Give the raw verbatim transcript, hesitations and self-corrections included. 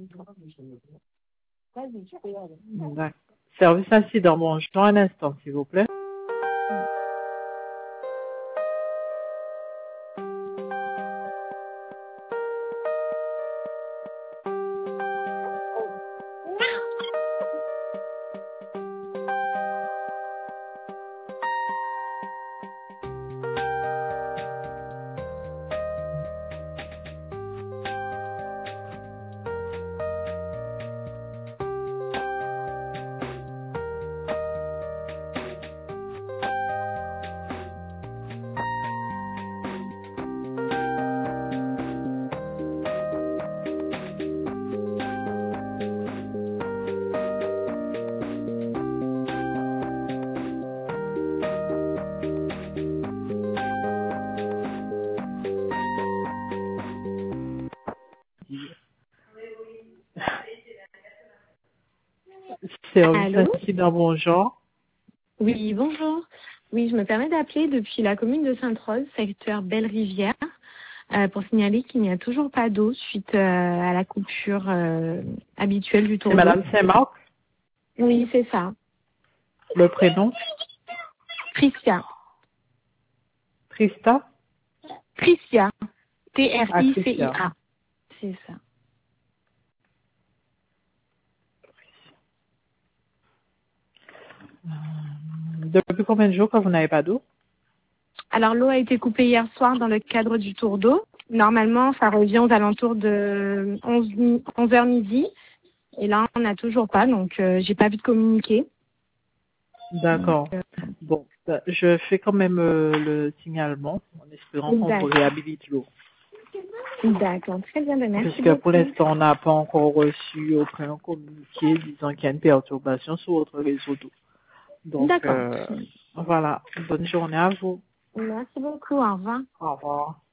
D'accord. Service incident, bonjour, un instant, s'il vous plaît. Service Allô? incident, bonjour. Oui, bonjour. Oui, je me permets d'appeler depuis la commune de Sainte-Rose, secteur Belle-Rivière, euh, pour signaler qu'il n'y a toujours pas d'eau suite euh, à la coupure euh, habituelle du C'est tour d'eau. Madame Saint-Marc, Oui, c'est ça. le prénom. Tricia. Trista, Tricia. Atricia. T R I C I A. C'est ça. Depuis combien de jours que vous n'avez pas d'eau? Alors, l'eau a été coupée hier soir dans le cadre du tour d'eau. Normalement, ça revient aux alentours de onze heures midi. Et là, on n'a toujours pas, donc euh, j'ai pas vu de communiqué. D'accord. Bon, bah, je fais quand même euh, le signalement en espérant qu'on vous D'accord. réhabilite l'eau. D'accord, très bien, ben, merci Puisque pour beaucoup. l'instant, on n'a pas encore reçu aucun communiqué disant qu'il y a une perturbation sur votre réseau d'eau. Donc, D'accord. euh, voilà. Bonne journée à vous. Merci beaucoup, au revoir. Au revoir.